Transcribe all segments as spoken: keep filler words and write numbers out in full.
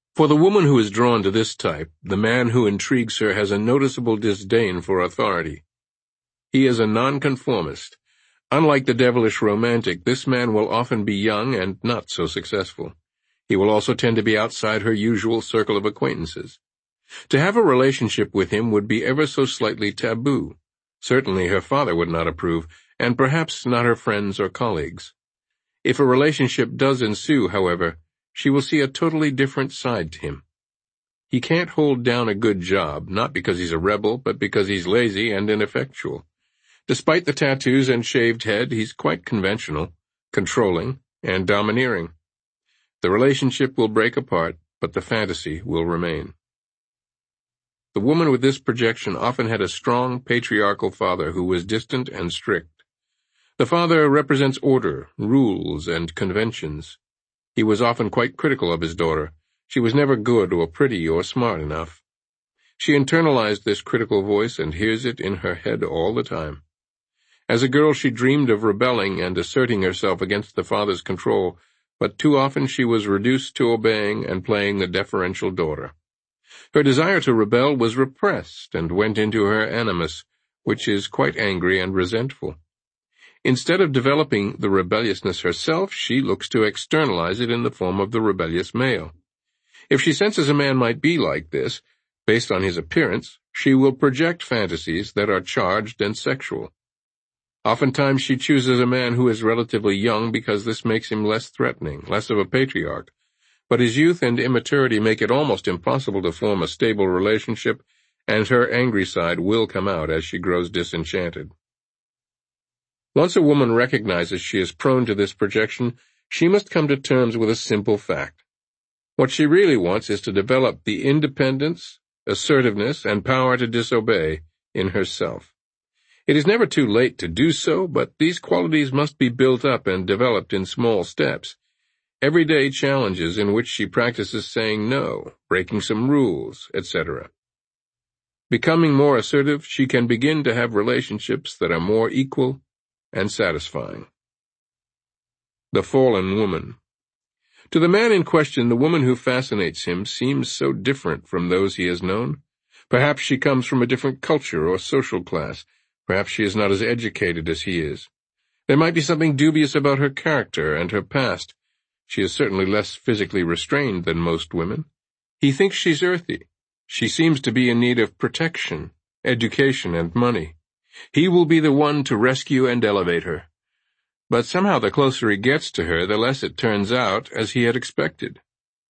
For the woman who is drawn to this type, the man who intrigues her has a noticeable disdain for authority. He is a nonconformist. Unlike the devilish romantic, this man will often be young and not so successful. He will also tend to be outside her usual circle of acquaintances. To have a relationship with him would be ever so slightly taboo. Certainly her father would not approve, and perhaps not her friends or colleagues. If a relationship does ensue, however, she will see a totally different side to him. He can't hold down a good job, not because he's a rebel, but because he's lazy and ineffectual. Despite the tattoos and shaved head, he's quite conventional, controlling, and domineering. The relationship will break apart, but the fantasy will remain. The woman with this projection often had a strong, patriarchal father who was distant and strict. The father represents order, rules, and conventions. He was often quite critical of his daughter. She was never good or pretty or smart enough. She internalized this critical voice and hears it in her head all the time. As a girl, she dreamed of rebelling and asserting herself against the father's control, but too often she was reduced to obeying and playing the deferential daughter. Her desire to rebel was repressed and went into her animus, which is quite angry and resentful. Instead of developing the rebelliousness herself, she looks to externalize it in the form of the rebellious male. If she senses a man might be like this, based on his appearance, she will project fantasies that are charged and sexual. Oftentimes she chooses a man who is relatively young because this makes him less threatening, less of a patriarch, but his youth and immaturity make it almost impossible to form a stable relationship, and her angry side will come out as she grows disenchanted. Once a woman recognizes she is prone to this projection, she must come to terms with a simple fact. What she really wants is to develop the independence, assertiveness, and power to disobey in herself. It is never too late to do so, but these qualities must be built up and developed in small steps. Everyday challenges in which she practices saying no, breaking some rules, et cetera. Becoming more assertive, she can begin to have relationships that are more equal and satisfying. The fallen woman. To the man in question, the woman who fascinates him seems so different from those he has known. Perhaps she comes from a different culture or social class. Perhaps she is not as educated as he is. There might be something dubious about her character and her past. She is certainly less physically restrained than most women. He thinks she's earthy. She seems to be in need of protection, education, and money. He will be the one to rescue and elevate her. But somehow the closer he gets to her, the less it turns out as he had expected.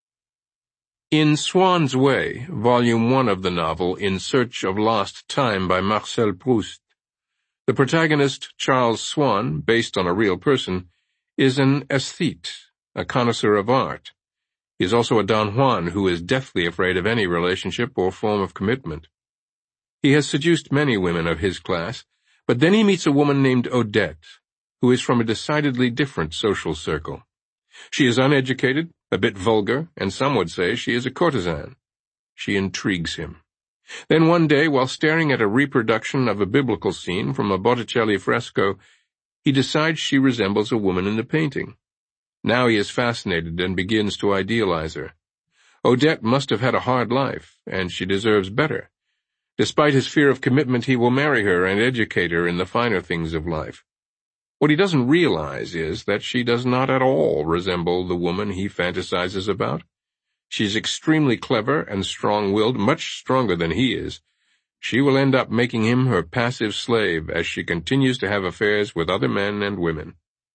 In Swann's Way, Volume one of the novel In Search of Lost Time by Marcel Proust, the protagonist, Charles Swann, based on a real person, is an aesthete, a connoisseur of art. He is also a Don Juan who is deathly afraid of any relationship or form of commitment. He has seduced many women of his class, but then he meets a woman named Odette, who is from a decidedly different social circle. She is uneducated, a bit vulgar, and some would say she is a courtesan. She intrigues him. Then one day, while staring at a reproduction of a biblical scene from a Botticelli fresco, he decides she resembles a woman in the painting. Now he is fascinated and begins to idealize her. Odette must have had a hard life, and she deserves better. Despite his fear of commitment, he will marry her and educate her in the finer things of life. What he doesn't realize is that she does not at all resemble the woman he fantasizes about. She is extremely clever and strong-willed, much stronger than he is. She will end up making him her passive slave as she continues to have affairs with other men and women.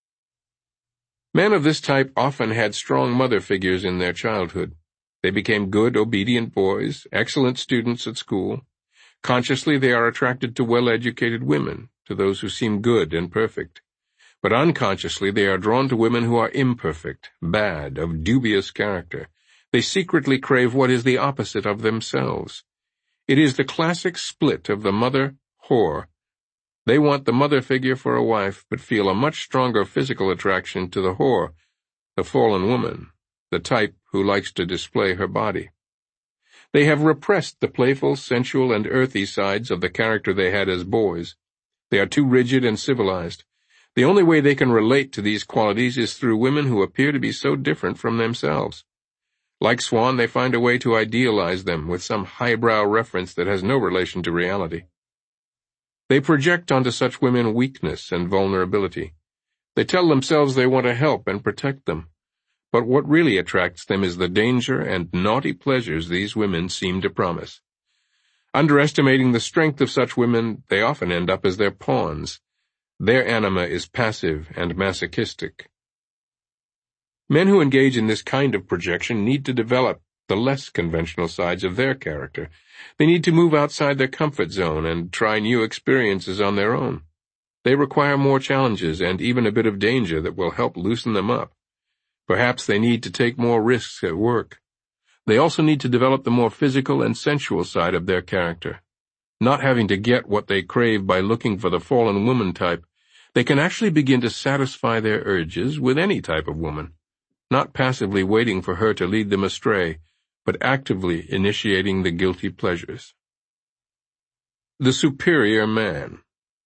Men of this type often had strong mother figures in their childhood. They became good, obedient boys, excellent students at school. Consciously, they are attracted to well-educated women, to those who seem good and perfect. But unconsciously, they are drawn to women who are imperfect, bad, of dubious character. They secretly crave what is the opposite of themselves. It is the classic split of the mother-whore. They want the mother figure for a wife, but feel a much stronger physical attraction to the whore, the fallen woman, the type who likes to display her body. They have repressed the playful, sensual, and earthy sides of the character they had as boys. They are too rigid and civilized. The only way they can relate to these qualities is through women who appear to be so different from themselves. Like Swan, they find a way to idealize them with some highbrow reference that has no relation to reality. They project onto such women weakness and vulnerability. They tell themselves they want to help and protect them, but what really attracts them is the danger and naughty pleasures these women seem to promise. Underestimating the strength of such women, they often end up as their pawns. Their anima is passive and masochistic. Men who engage in this kind of projection need to develop the less conventional sides of their character. They need to move outside their comfort zone and try new experiences on their own. They require more challenges and even a bit of danger that will help loosen them up. Perhaps they need to take more risks at work. They also need to develop the more physical and sensual side of their character. Not having to get what they crave by looking for the fallen woman type, they can actually begin to satisfy their urges with any type of woman, not passively waiting for her to lead them astray, but actively initiating the guilty pleasures. The superior man.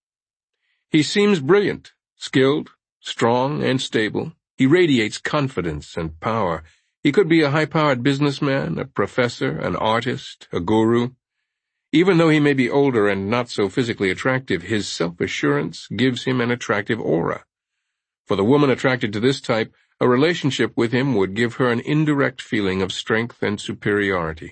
He seems brilliant, skilled, strong, and stable. He radiates confidence and power. He could be a high-powered businessman, a professor, an artist, a guru. Even though he may be older and not so physically attractive, his self-assurance gives him an attractive aura. For the woman attracted to this type, a relationship with him would give her an indirect feeling of strength and superiority.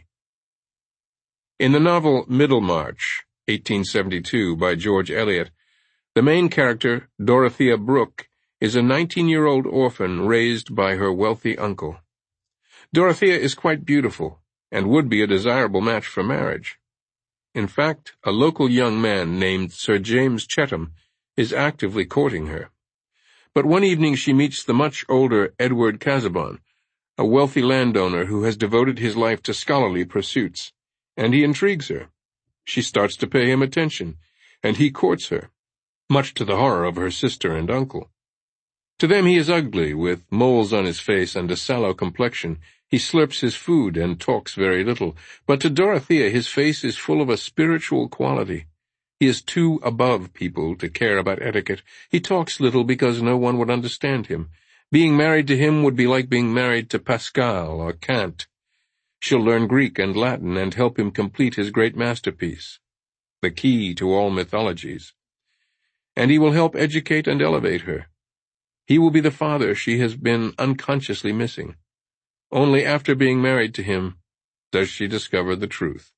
In the novel Middlemarch, eighteen seventy-two, by George Eliot, the main character, Dorothea Brooke, is a nineteen-year-old orphan raised by her wealthy uncle. Dorothea is quite beautiful and would be a desirable match for marriage. In fact, a local young man named Sir James Chetham is actively courting her. But one evening she meets the much older Edward Casaubon, a wealthy landowner who has devoted his life to scholarly pursuits, and he intrigues her. She starts to pay him attention, and he courts her, much to the horror of her sister and uncle. To them he is ugly, with moles on his face and a sallow complexion. He slurps his food and talks very little, but to Dorothea his face is full of a spiritual quality. He is too above people to care about etiquette. He talks little because no one would understand him. Being married to him would be like being married to Pascal or Kant. She'll learn Greek and Latin and help him complete his great masterpiece, the key to all mythologies. And he will help educate and elevate her. He will be the father she has been unconsciously missing. Only after being married to him does she discover the truth.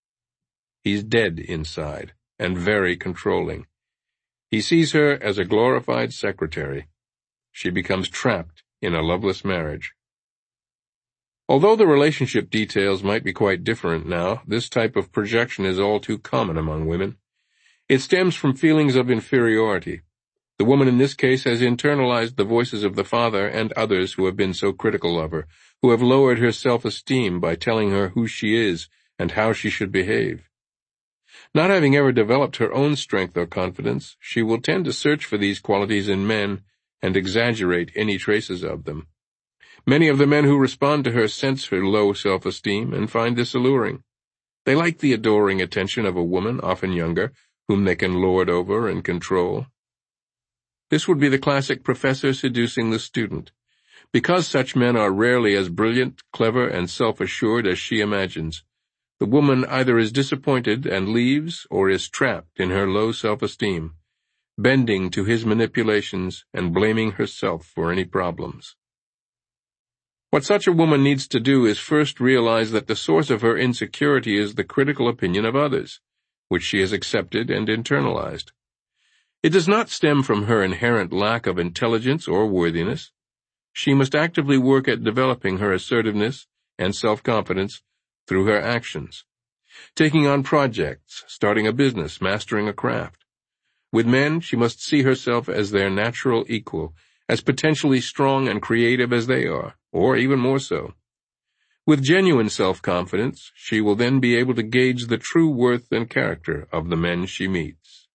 He's dead inside, and very controlling. He sees her as a glorified secretary. She becomes trapped in a loveless marriage. Although the relationship details might be quite different now, this type of projection is all too common among women. It stems from feelings of inferiority. The woman in this case has internalized the voices of the father and others who have been so critical of her, who have lowered her self-esteem by telling her who she is and how she should behave. Not having ever developed her own strength or confidence, she will tend to search for these qualities in men and exaggerate any traces of them. Many of the men who respond to her sense her low self-esteem and find this alluring. They like the adoring attention of a woman, often younger, whom they can lord over and control. This would be the classic professor seducing the student. Because such men are rarely as brilliant, clever, and self-assured as she imagines, the woman either is disappointed and leaves or is trapped in her low self-esteem, bending to his manipulations and blaming herself for any problems. What such a woman needs to do is first realize that the source of her insecurity is the critical opinion of others, which she has accepted and internalized. It does not stem from her inherent lack of intelligence or worthiness. She must actively work at developing her assertiveness and self-confidence through her actions, taking on projects, starting a business, mastering a craft. With men, she must see herself as their natural equal, as potentially strong and creative as they are, or even more so. With genuine self-confidence, she will then be able to gauge the true worth and character of the men she meets.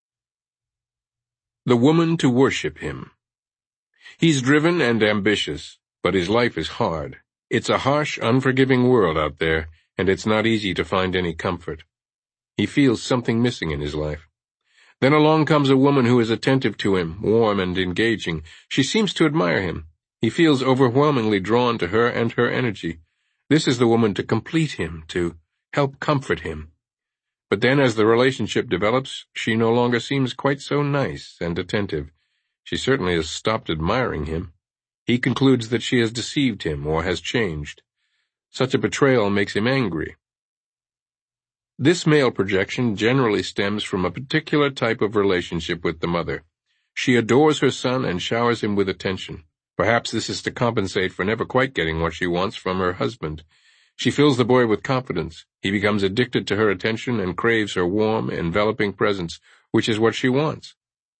The woman to worship him. He's driven and ambitious, but his life is hard. It's a harsh, unforgiving world out there, and it's not easy to find any comfort. He feels something missing in his life. Then along comes a woman who is attentive to him, warm and engaging. She seems to admire him. He feels overwhelmingly drawn to her and her energy. This is the woman to complete him, to help comfort him. But then as the relationship develops, she no longer seems quite so nice and attentive. She certainly has stopped admiring him. He concludes that she has deceived him or has changed. Such a betrayal makes him angry. This male projection generally stems from a particular type of relationship with the mother. She adores her son and showers him with attention. Perhaps this is to compensate for never quite getting what she wants from her husband. She fills the boy with confidence. He becomes addicted to her attention and craves her warm, enveloping presence, which is what she wants.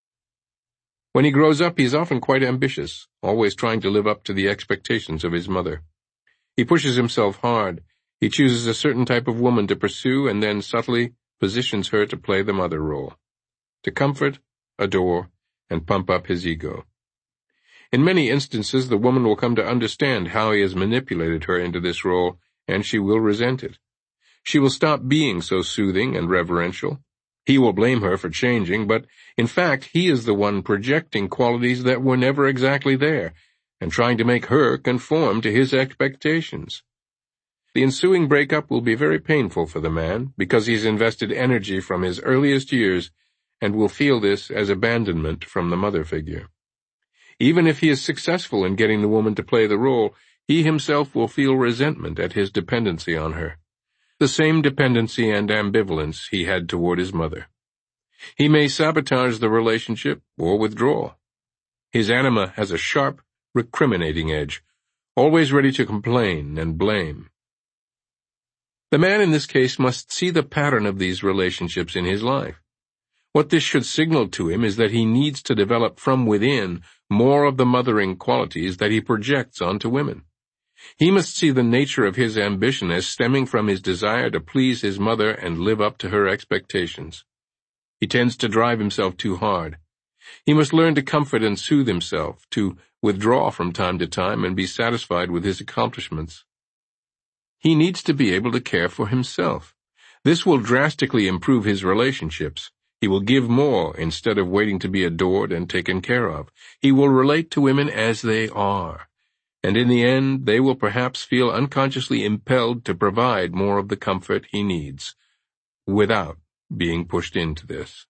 When he grows up, he is often quite ambitious, always trying to live up to the expectations of his mother. He pushes himself hard. He chooses a certain type of woman to pursue and then subtly positions her to play the mother role, to comfort, adore, and pump up his ego. In many instances, the woman will come to understand how he has manipulated her into this role, and she will resent it. She will stop being so soothing and reverential. He will blame her for changing, but in fact he is the one projecting qualities that were never exactly there, and trying to make her conform to his expectations. The ensuing breakup will be very painful for the man, because he's invested energy from his earliest years, and will feel this as abandonment from the mother figure. Even if he is successful in getting the woman to play the role, he himself will feel resentment at his dependency on her, the same dependency and ambivalence he had toward his mother. He may sabotage the relationship or withdraw. His anima has a sharp, recriminating edge, always ready to complain and blame. The man in this case must see the pattern of these relationships in his life. What this should signal to him is that he needs to develop from within more of the mothering qualities that he projects onto women. He must see the nature of his ambition as stemming from his desire to please his mother and live up to her expectations. He tends to drive himself too hard. He must learn to comfort and soothe himself, to withdraw from time to time and be satisfied with his accomplishments. He needs to be able to care for himself. This will drastically improve his relationships. He will give more instead of waiting to be adored and taken care of. He will relate to women as they are, and in the end they will perhaps feel unconsciously impelled to provide more of the comfort he needs, without being pushed into this.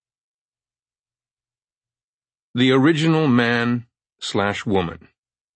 The original man slash woman.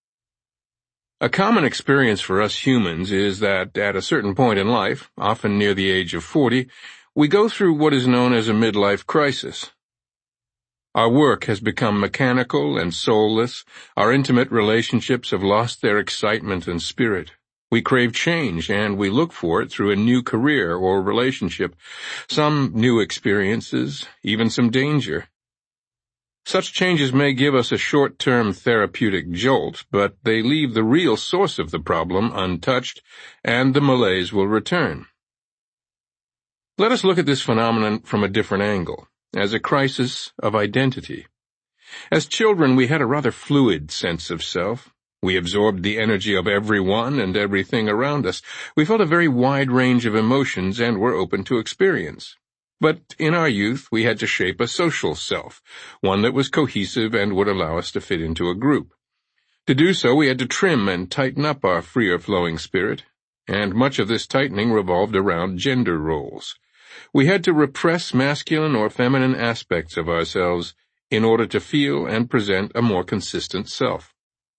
A common experience for us humans is that at a certain point in life, often near the age of forty, we go through what is known as a midlife crisis. Our work has become mechanical and soulless. Our intimate relationships have lost their excitement and spirit. We crave change, and we look for it through a new career or relationship, some new experiences, even some danger. Such changes may give us a short-term therapeutic jolt, but they leave the real source of the problem untouched, and the malaise will return. Let us look at this phenomenon from a different angle, as a crisis of identity. As children, we had a rather fluid sense of self. We absorbed the energy of everyone and everything around us. We felt a very wide range of emotions and were open to experience. But in our youth, we had to shape a social self, one that was cohesive and would allow us to fit into a group. To do so, we had to trim and tighten up our freer-flowing spirit, and much of this tightening revolved around gender roles. We had to repress masculine or feminine aspects of ourselves in order to feel and present a more consistent self.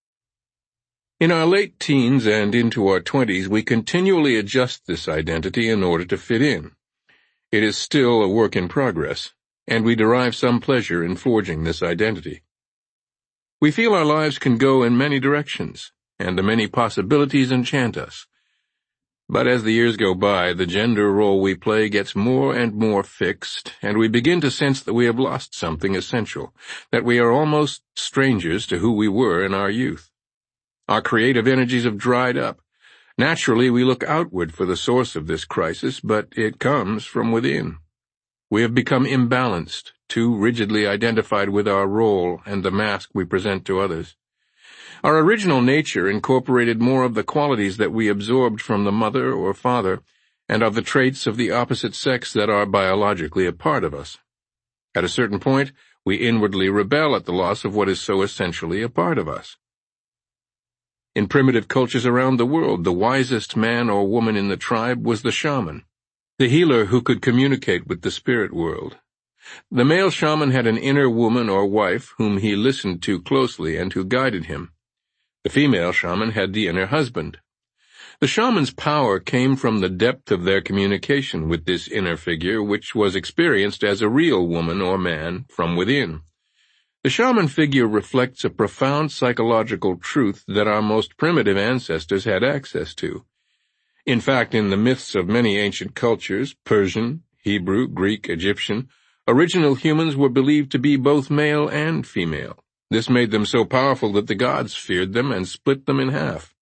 In our late teens and into our twenties, we continually adjust this identity in order to fit in. It is still a work in progress, and we derive some pleasure in forging this identity. We feel our lives can go in many directions, and the many possibilities enchant us. But as the years go by, the gender role we play gets more and more fixed, and we begin to sense that we have lost something essential, that we are almost strangers to who we were in our youth. Our creative energies have dried up. Naturally, we look outward for the source of this crisis, but it comes from within. We have become imbalanced, too rigidly identified with our role and the mask we present to others. Our original nature incorporated more of the qualities that we absorbed from the mother or father, and of the traits of the opposite sex that are biologically a part of us. At a certain point, we inwardly rebel at the loss of what is so essentially a part of us. In primitive cultures around the world, the wisest man or woman in the tribe was the shaman, the healer who could communicate with the spirit world. The male shaman had an inner woman or wife whom he listened to closely and who guided him. The female shaman had the inner husband. The shaman's power came from the depth of their communication with this inner figure, which was experienced as a real woman or man from within. The shaman figure reflects a profound psychological truth that our most primitive ancestors had access to. In fact, in the myths of many ancient cultures, Persian, Hebrew, Greek, Egyptian, original humans were believed to be both male and female. This made them so powerful that the gods feared them and split them in half.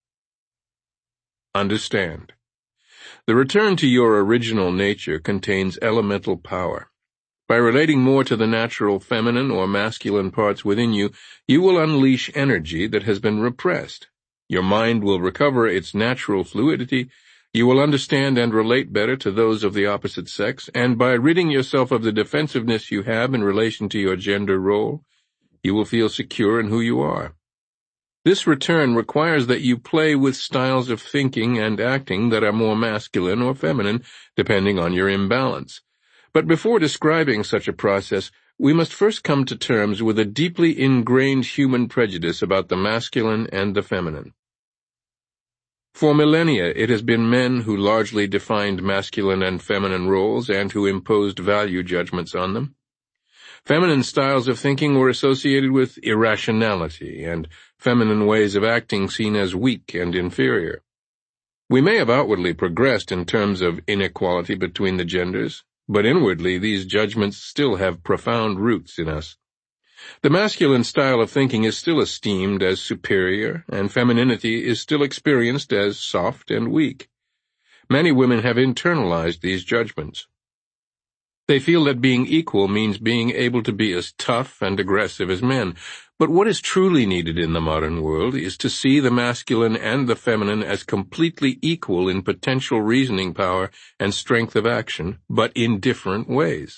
Understand. The return to your original nature contains elemental power. By relating more to the natural feminine or masculine parts within you, you will unleash energy that has been repressed. Your mind will recover its natural fluidity. You will understand and relate better to those of the opposite sex, and by ridding yourself of the defensiveness you have in relation to your gender role, you will feel secure in who you are. This return requires that you play with styles of thinking and acting that are more masculine or feminine, depending on your imbalance. But before describing such a process, we must first come to terms with a deeply ingrained human prejudice about the masculine and the feminine. For millennia, it has been men who largely defined masculine and feminine roles and who imposed value judgments on them. Feminine styles of thinking were associated with irrationality and feminine ways of acting seen as weak and inferior. We may have outwardly progressed in terms of inequality between the genders, but inwardly these judgments still have profound roots in us. The masculine style of thinking is still esteemed as superior, and femininity is still experienced as soft and weak. Many women have internalized these judgments. They feel that being equal means being able to be as tough and aggressive as men. But what is truly needed in the modern world is to see the masculine and the feminine as completely equal in potential reasoning power and strength of action, but in different ways.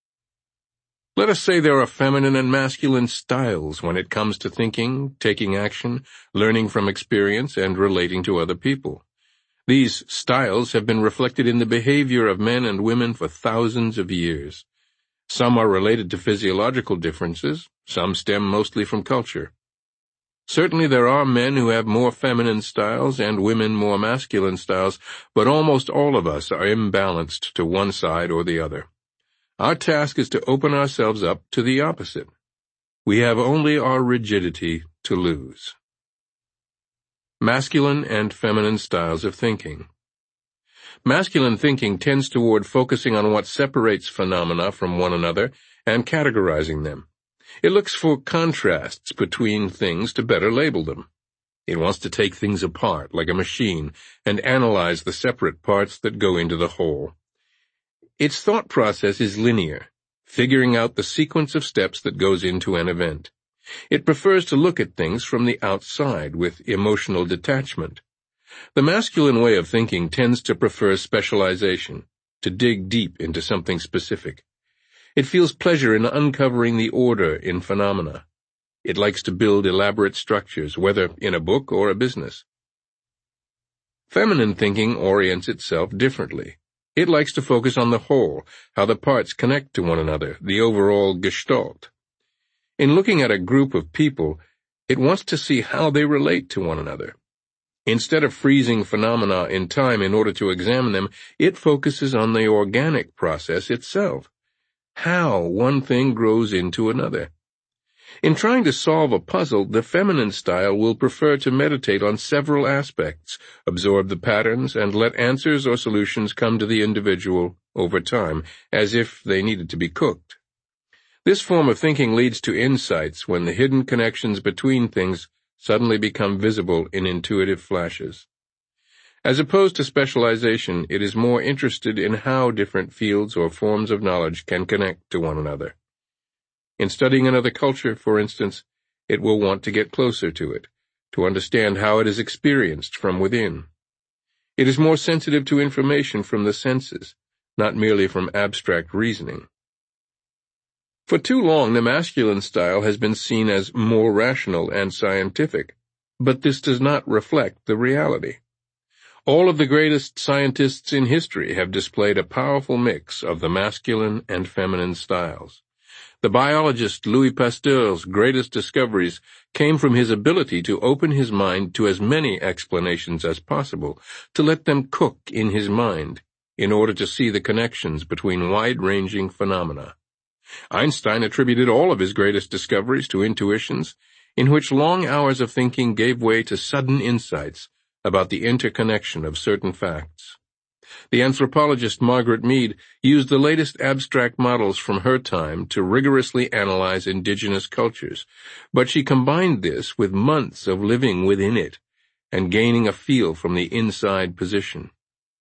Let us say there are feminine and masculine styles when it comes to thinking, taking action, learning from experience, and relating to other people. These styles have been reflected in the behavior of men and women for thousands of years. Some are related to physiological differences, some stem mostly from culture. Certainly there are men who have more feminine styles and women more masculine styles, but almost all of us are imbalanced to one side or the other. Our task is to open ourselves up to the opposite. We have only our rigidity to lose. Masculine and feminine styles of thinking. Masculine thinking tends toward focusing on what separates phenomena from one another and categorizing them. It looks for contrasts between things to better label them. It wants to take things apart like a machine and analyze the separate parts that go into the whole. Its thought process is linear, figuring out the sequence of steps that goes into an event. It prefers to look at things from the outside with emotional detachment. The masculine way of thinking tends to prefer specialization, to dig deep into something specific. It feels pleasure in uncovering the order in phenomena. It likes to build elaborate structures, whether in a book or a business. Feminine thinking orients itself differently. It likes to focus on the whole, how the parts connect to one another, the overall gestalt. In looking at a group of people, it wants to see how they relate to one another. Instead of freezing phenomena in time in order to examine them, it focuses on the organic process itself, how one thing grows into another. In trying to solve a puzzle, the feminine style will prefer to meditate on several aspects, absorb the patterns, and let answers or solutions come to the individual over time, as if they needed to be cooked. This form of thinking leads to insights when the hidden connections between things suddenly become visible in intuitive flashes. As opposed to specialization, it is more interested in how different fields or forms of knowledge can connect to one another. In studying another culture, for instance, it will want to get closer to it, to understand how it is experienced from within. It is more sensitive to information from the senses, not merely from abstract reasoning. For too long, the masculine style has been seen as more rational and scientific. but this does not reflect the reality. All of the greatest scientists in history have displayed a powerful mix of the masculine and feminine styles. The biologist Louis Pasteur's greatest discoveries came from his ability to open his mind to as many explanations as possible, to let them cook in his mind, in order to see the connections between wide-ranging phenomena. Einstein attributed all of his greatest discoveries to intuitions, in which long hours of thinking gave way to sudden insights about the interconnection of certain facts. The anthropologist Margaret Mead used the latest abstract models from her time to rigorously analyze indigenous cultures, but she combined this with months of living within it and gaining a feel from the inside position.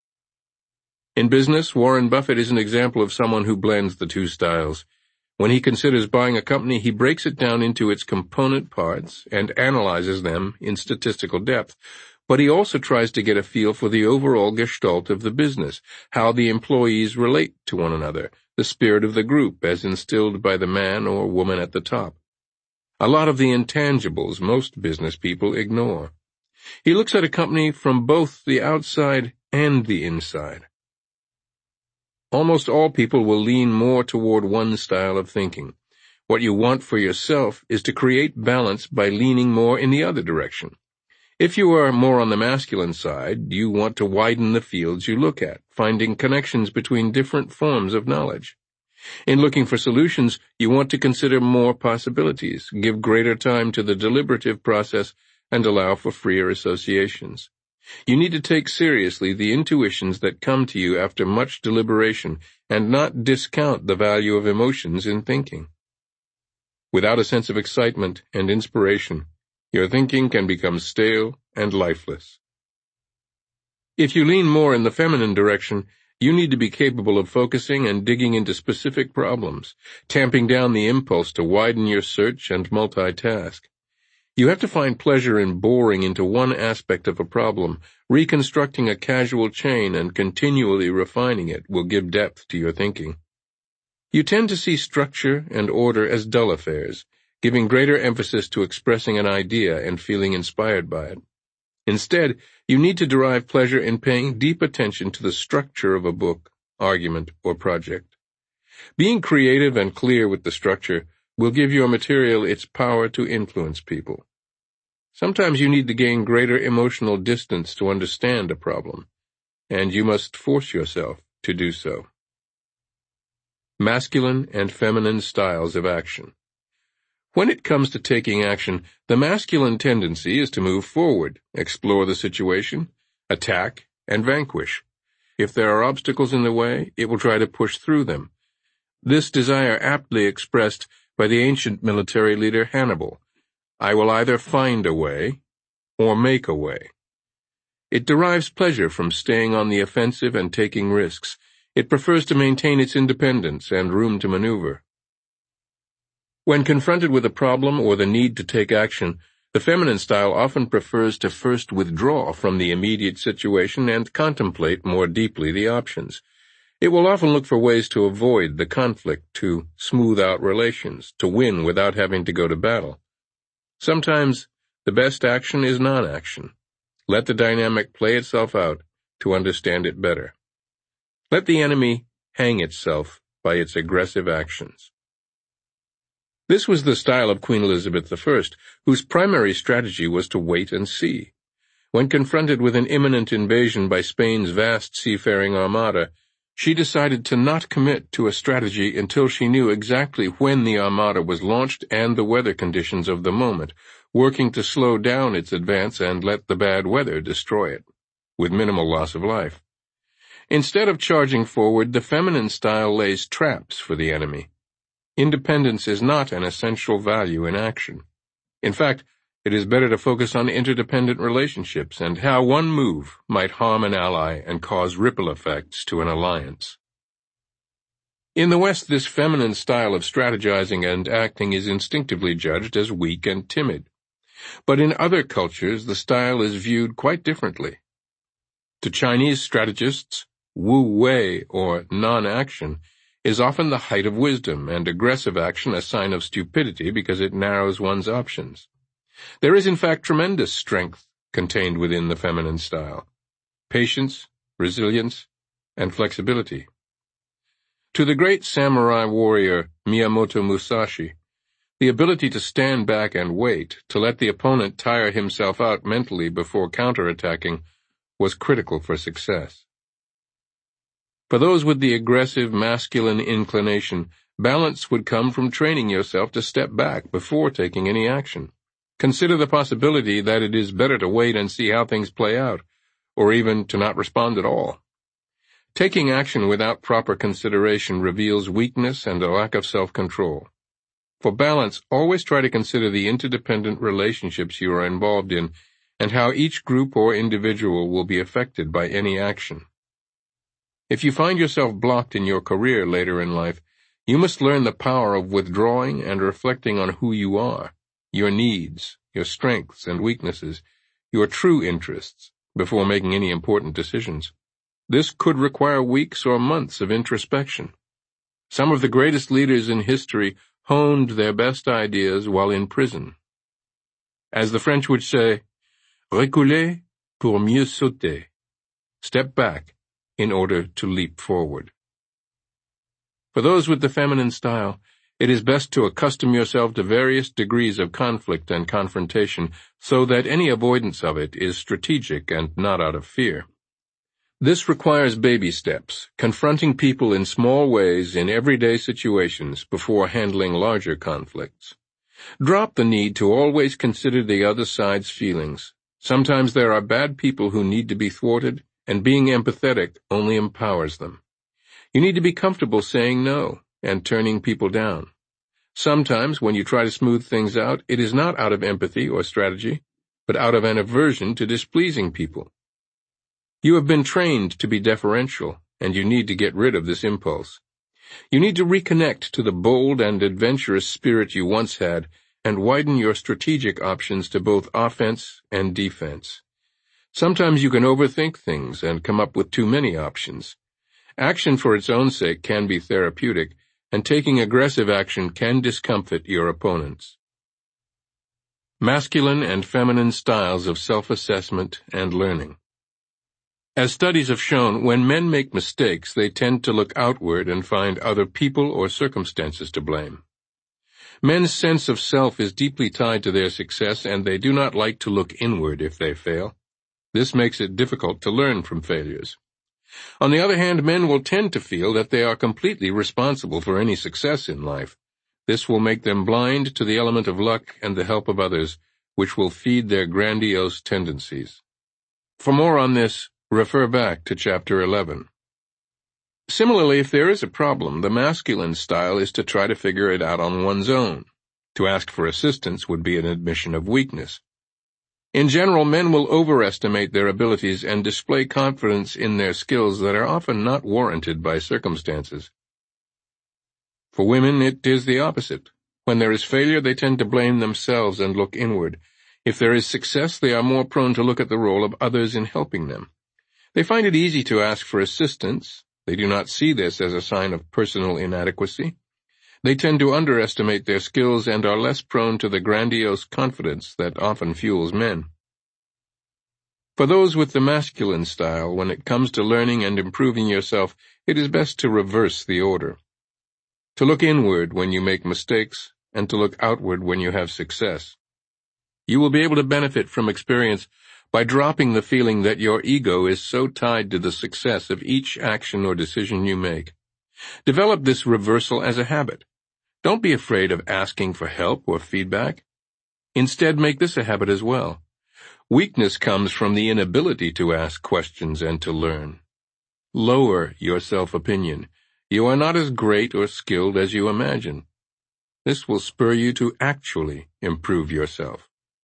In business, Warren Buffett is an example of someone who blends the two styles. When he considers buying a company, he breaks it down into its component parts and analyzes them in statistical depth, but he also tries to get a feel for the overall gestalt of the business, how the employees relate to one another, the spirit of the group as instilled by the man or woman at the top. A lot of the intangibles most business people ignore. He looks at a company from both the outside and the inside. Almost all people will lean more toward one style of thinking. What you want for yourself is to create balance by leaning more in the other direction. If you are more on the masculine side, you want to widen the fields you look at, finding connections between different forms of knowledge. In looking for solutions, you want to consider more possibilities, give greater time to the deliberative process, and allow for freer associations. You need to take seriously the intuitions that come to you after much deliberation and not discount the value of emotions in thinking. Without a sense of excitement and inspiration, your thinking can become stale and lifeless. If you lean more in the feminine direction, you need to be capable of focusing and digging into specific problems, tamping down the impulse to widen your search and multitask. You have to find pleasure in boring into one aspect of a problem. Reconstructing a causal chain and continually refining it will give depth to your thinking. You tend to see structure and order as dull affairs, giving greater emphasis to expressing an idea and feeling inspired by it. Instead, you need to derive pleasure in paying deep attention to the structure of a book, argument, or project. Being creative and clear with the structure will give your material its power to influence people. Sometimes you need to gain greater emotional distance to understand a problem, and you must force yourself to do so. Masculine and feminine styles of action. When it comes to taking action, the masculine tendency is to move forward, explore the situation, attack, and vanquish. If there are obstacles in the way, it will try to push through them. This desire aptly expressed by the ancient military leader Hannibal: I will either find a way or make a way. It derives pleasure from staying on the offensive and taking risks. It prefers to maintain its independence and room to maneuver. When confronted with a problem or the need to take action, the feminine style often prefers to first withdraw from the immediate situation and contemplate more deeply the options. It will often look for ways to avoid the conflict, to smooth out relations, to win without having to go to battle. Sometimes the best action is non-action. Let the dynamic play itself out to understand it better. Let the enemy hang itself by its aggressive actions. This was the style of Queen Elizabeth the First, whose primary strategy was to wait and see. When confronted with an imminent invasion by Spain's vast seafaring armada, she decided to not commit to a strategy until she knew exactly when the armada was launched and the weather conditions of the moment, working to slow down its advance and let the bad weather destroy it, with minimal loss of life. Instead of charging forward, the feminine style lays traps for the enemy. Independence is not an essential value in action. In fact, it is better to focus on interdependent relationships and how one move might harm an ally and cause ripple effects to an alliance. In the West, this feminine style of strategizing and acting is instinctively judged as weak and timid. But in other cultures, the style is viewed quite differently. To Chinese strategists, wu wei, or non-action, is often the height of wisdom, and aggressive action a sign of stupidity because it narrows one's options. There is in fact tremendous strength contained within the feminine style: patience, resilience, and flexibility. To the great samurai warrior Miyamoto Musashi, the ability to stand back and wait, to let the opponent tire himself out mentally before counterattacking, was critical for success. For those with the aggressive masculine inclination, balance would come from training yourself to step back before taking any action. Consider the possibility that it is better to wait and see how things play out, or even to not respond at all. Taking action without proper consideration reveals weakness and a lack of self-control. For balance, always try to consider the interdependent relationships you are involved in and how each group or individual will be affected by any action. If you find yourself blocked in your career later in life, you must learn the power of withdrawing and reflecting on who you are, your needs, your strengths and weaknesses, your true interests, before making any important decisions. This could require weeks or months of introspection. Some of the greatest leaders in history honed their best ideas while in prison. As the French would say, reculer pour mieux sauter. Step back in order to leap forward. For those with the feminine style, it is best to accustom yourself to various degrees of conflict and confrontation so that any avoidance of it is strategic and not out of fear. This requires baby steps, confronting people in small ways in everyday situations before handling larger conflicts. Drop the need to always consider the other side's feelings. Sometimes there are bad people who need to be thwarted, and being empathetic only empowers them. You need to be comfortable saying no and turning people down. Sometimes, when you try to smooth things out, it is not out of empathy or strategy, but out of an aversion to displeasing people. You have been trained to be deferential, and you need to get rid of this impulse. You need to reconnect to the bold and adventurous spirit you once had and widen your strategic options to both offense and defense. Sometimes you can overthink things and come up with too many options. Action for its own sake can be therapeutic, and taking aggressive action can discomfit your opponents. Masculine and feminine styles of self-assessment and learning. As studies have shown, when men make mistakes, they tend to look outward and find other people or circumstances to blame. Men's sense of self is deeply tied to their success, and they do not like to look inward if they fail. This makes it difficult to learn from failures. On the other hand, men will tend to feel that they are completely responsible for any success in life. This will make them blind to the element of luck and the help of others, which will feed their grandiose tendencies. For more on this, refer back to chapter eleven. Similarly, if there is a problem, the masculine style is to try to figure it out on one's own. To ask for assistance would be an admission of weakness. In general, men will overestimate their abilities and display confidence in their skills that are often not warranted by circumstances. For women, it is the opposite. When there is failure, they tend to blame themselves and look inward. If there is success, they are more prone to look at the role of others in helping them. They find it easy to ask for assistance. They do not see this as a sign of personal inadequacy. They tend to underestimate their skills and are less prone to the grandiose confidence that often fuels men. For those with the masculine style, when it comes to learning and improving yourself, it is best to reverse the order. To look inward when you make mistakes, and to look outward when you have success. You will be able to benefit from experience by dropping the feeling that your ego is so tied to the success of each action or decision you make. Develop this reversal as a habit. Don't be afraid of asking for help or feedback. Instead, make this a habit as well. Weakness comes from the inability to ask questions and to learn. Lower your self-opinion. You are not as great or skilled as you imagine. This will spur you to actually improve yourself.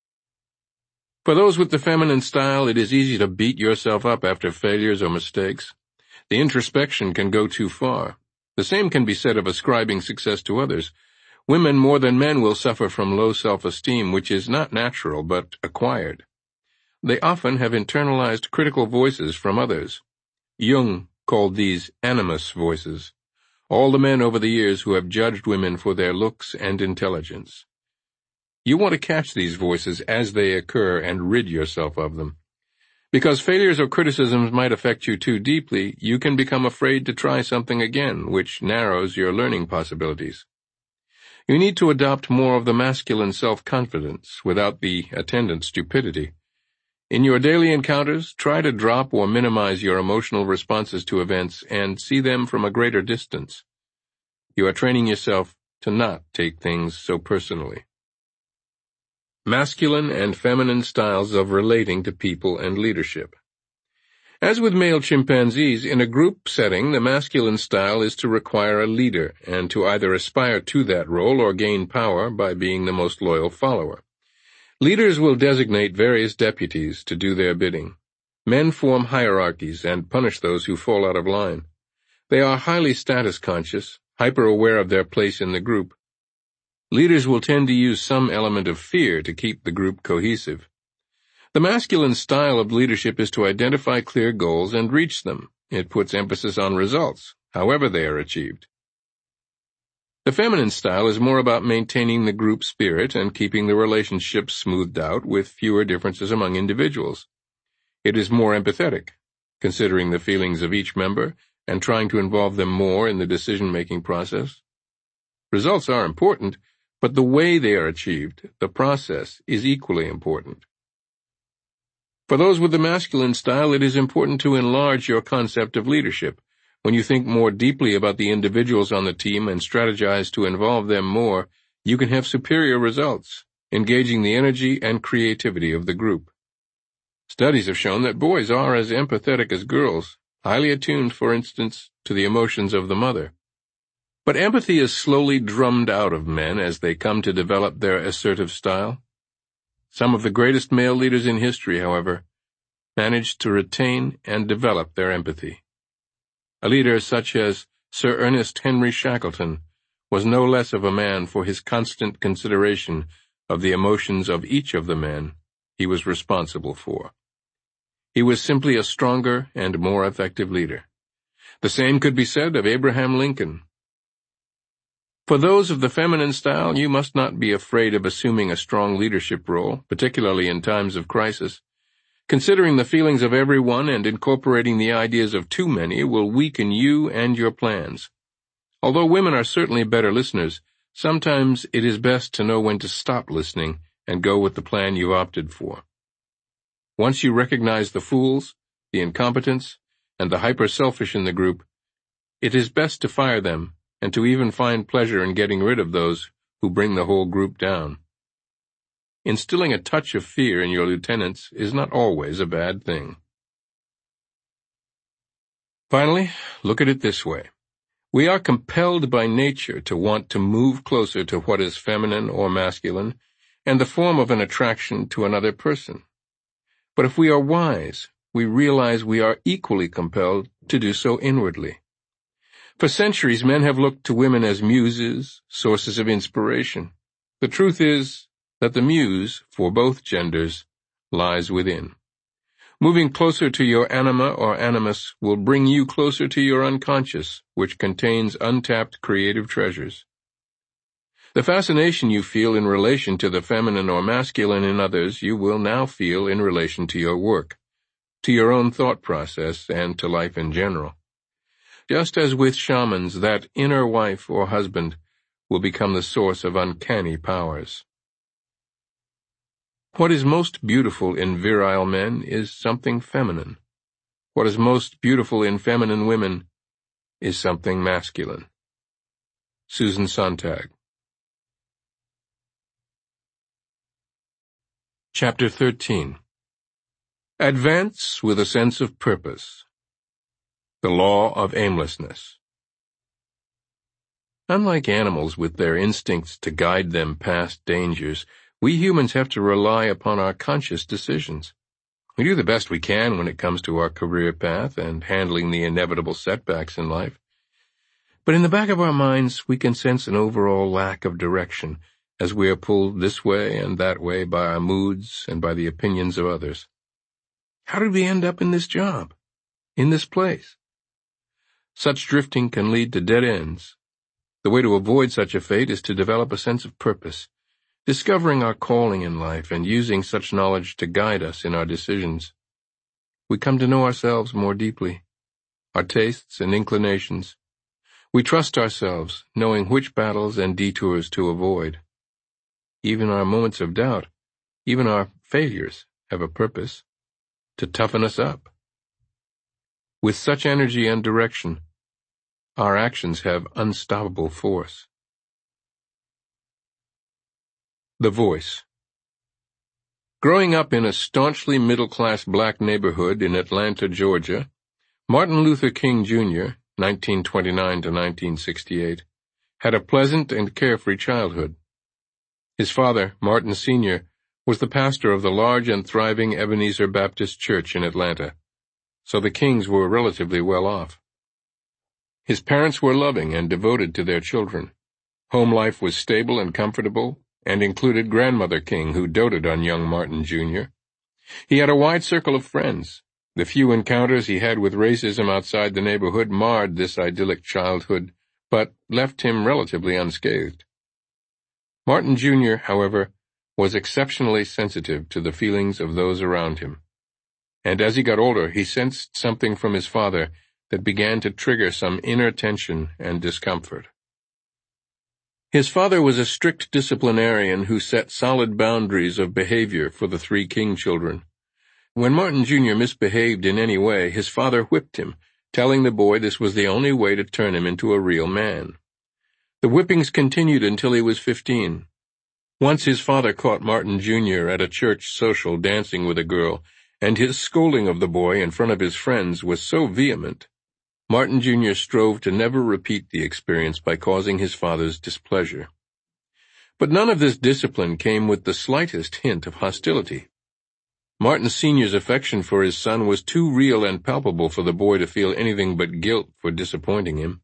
For those with the feminine style, it is easy to beat yourself up after failures or mistakes. The introspection can go too far. The same can be said of ascribing success to others. Women more than men will suffer from low self-esteem, which is not natural but acquired. They often have internalized critical voices from others. Jung called these animus voices. All the men over the years who have judged women for their looks and intelligence. You want to catch these voices as they occur and rid yourself of them. Because failures or criticisms might affect you too deeply, you can become afraid to try something again, which narrows your learning possibilities. You need to adopt more of the masculine self-confidence without the attendant stupidity. In your daily encounters, try to drop or minimize your emotional responses to events and see them from a greater distance. You are training yourself to not take things so personally. Masculine and feminine styles of relating to people and leadership. As with male chimpanzees, in a group setting, the masculine style is to require a leader and to either aspire to that role or gain power by being the most loyal follower. Leaders will designate various deputies to do their bidding. Men form hierarchies and punish those who fall out of line. They are highly status-conscious, hyper-aware of their place in the group. Leaders will tend to use some element of fear to keep the group cohesive. The masculine style of leadership is to identify clear goals and reach them. It puts emphasis on results, however they are achieved. The feminine style is more about maintaining the group spirit and keeping the relationship smoothed out with fewer differences among individuals. It is more empathetic, considering the feelings of each member and trying to involve them more in the decision-making process. Results are important, but the way they are achieved, the process, is equally important. For those with the masculine style, it is important to enlarge your concept of leadership. When you think more deeply about the individuals on the team and strategize to involve them more, you can have superior results, engaging the energy and creativity of the group. Studies have shown that boys are as empathetic as girls, highly attuned, for instance, to the emotions of the mother. But empathy is slowly drummed out of men as they come to develop their assertive style. Some of the greatest male leaders in history, however, managed to retain and develop their empathy. A leader such as Sir Ernest Henry Shackleton was no less of a man for his constant consideration of the emotions of each of the men he was responsible for. He was simply a stronger and more effective leader. The same could be said of Abraham Lincoln. For those of the feminine style, you must not be afraid of assuming a strong leadership role, particularly in times of crisis. Considering the feelings of everyone and incorporating the ideas of too many will weaken you and your plans. Although women are certainly better listeners, sometimes it is best to know when to stop listening and go with the plan you opted for. Once you recognize the fools, the incompetents, and the hyper-selfish in the group, it is best to fire them and to even find pleasure in getting rid of those who bring the whole group down. Instilling a touch of fear in your lieutenants is not always a bad thing. Finally, look at it this way. We are compelled by nature to want to move closer to what is feminine or masculine, and the form of an attraction to another person. But if we are wise, we realize we are equally compelled to do so inwardly. For centuries, men have looked to women as muses, sources of inspiration. The truth is that the muse, for both genders, lies within. Moving closer to your anima or animus will bring you closer to your unconscious, which contains untapped creative treasures. The fascination you feel in relation to the feminine or masculine in others, you will now feel in relation to your work, to your own thought process, and to life in general. Just as with shamans, that inner wife or husband will become the source of uncanny powers. What is most beautiful in virile men is something feminine. What is most beautiful in feminine women is something masculine. Susan Sontag. Chapter thirteen. Advance with a sense of purpose. The law of aimlessness. Unlike animals with their instincts to guide them past dangers, we humans have to rely upon our conscious decisions. We do the best we can when it comes to our career path and handling the inevitable setbacks in life. But in the back of our minds, we can sense an overall lack of direction as we are pulled this way and that way by our moods and by the opinions of others. How did we end up in this job? In this place? Such drifting can lead to dead ends. The way to avoid such a fate is to develop a sense of purpose, discovering our calling in life and using such knowledge to guide us in our decisions. We come to know ourselves more deeply, our tastes and inclinations. We trust ourselves, knowing which battles and detours to avoid. Even our moments of doubt, even our failures, have a purpose: to toughen us up. With such energy and direction, our actions have unstoppable force. The Voice. Growing up in a staunchly middle-class black neighborhood in Atlanta, Georgia, Martin Luther King Junior, nineteen twenty-nine to nineteen sixty-eight, had a pleasant and carefree childhood. His father, Martin Senior, was the pastor of the large and thriving Ebenezer Baptist Church in Atlanta, so the Kings were relatively well off. His parents were loving and devoted to their children. Home life was stable and comfortable, and included Grandmother King, who doted on young Martin Junior He had a wide circle of friends. The few encounters he had with racism outside the neighborhood marred this idyllic childhood, but left him relatively unscathed. Martin Junior, however, was exceptionally sensitive to the feelings of those around him, and as he got older he sensed something from his father that began to trigger some inner tension and discomfort. His father was a strict disciplinarian who set solid boundaries of behavior for the three King children. When Martin Junior misbehaved in any way, his father whipped him, telling the boy this was the only way to turn him into a real man. The whippings continued until he was fifteen. Once his father caught Martin Junior at a church social dancing with a girl, and his scolding of the boy in front of his friends was so vehement, Martin Junior strove to never repeat the experience by causing his father's displeasure. But none of this discipline came with the slightest hint of hostility. Martin Senior's affection for his son was too real and palpable for the boy to feel anything but guilt for disappointing him.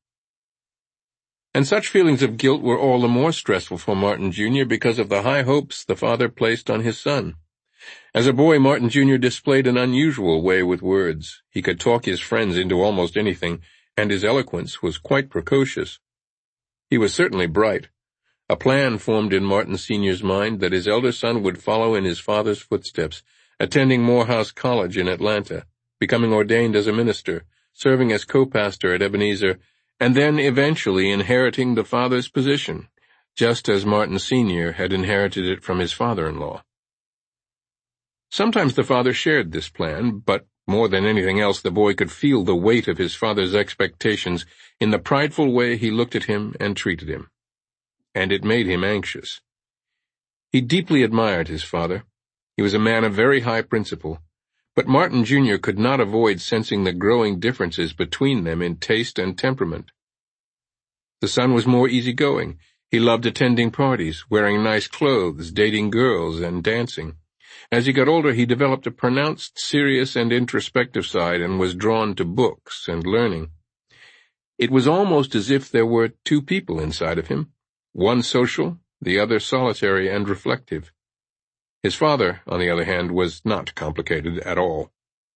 And such feelings of guilt were all the more stressful for Martin Junior because of the high hopes the father placed on his son. As a boy, Martin Junior displayed an unusual way with words. He could talk his friends into almost anything, and his eloquence was quite precocious. He was certainly bright. A plan formed in Martin Senior's mind that his elder son would follow in his father's footsteps, attending Morehouse College in Atlanta, becoming ordained as a minister, serving as co-pastor at Ebenezer, and then eventually inheriting the father's position, just as Martin Senior had inherited it from his father-in-law. Sometimes the father shared this plan, but more than anything else the boy could feel the weight of his father's expectations in the prideful way he looked at him and treated him. And it made him anxious. He deeply admired his father. He was a man of very high principle, but Martin Junior could not avoid sensing the growing differences between them in taste and temperament. The son was more easygoing. He loved attending parties, wearing nice clothes, dating girls, and dancing. As he got older, he developed a pronounced serious and introspective side and was drawn to books and learning. It was almost as if there were two people inside of him, one social, the other solitary and reflective. His father, on the other hand, was not complicated at all.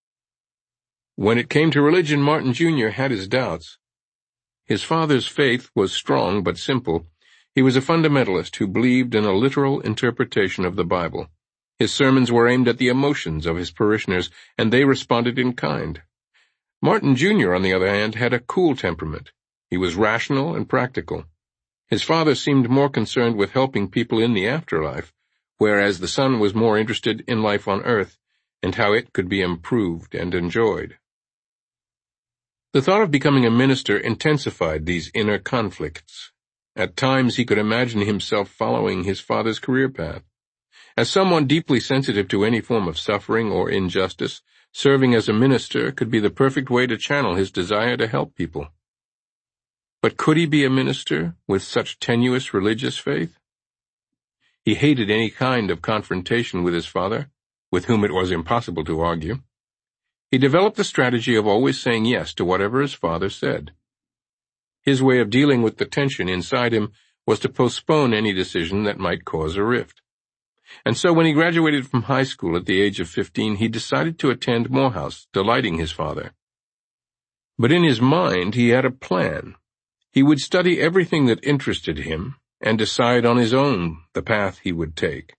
When it came to religion, Martin Junior had his doubts. His father's faith was strong but simple. He was a fundamentalist who believed in a literal interpretation of the Bible. His sermons were aimed at the emotions of his parishioners, and they responded in kind. Martin Junior, on the other hand, had a cool temperament. He was rational and practical. His father seemed more concerned with helping people in the afterlife, whereas the son was more interested in life on earth and how it could be improved and enjoyed. The thought of becoming a minister intensified these inner conflicts. At times he could imagine himself following his father's career path. As someone deeply sensitive to any form of suffering or injustice, serving as a minister could be the perfect way to channel his desire to help people. But could he be a minister with such tenuous religious faith? He hated any kind of confrontation with his father, with whom it was impossible to argue. He developed the strategy of always saying yes to whatever his father said. His way of dealing with the tension inside him was to postpone any decision that might cause a rift. And so when he graduated from high school at the age of fifteen, he decided to attend Morehouse, delighting his father. But in his mind he had a plan. He would study everything that interested him, and decide on his own the path he would take.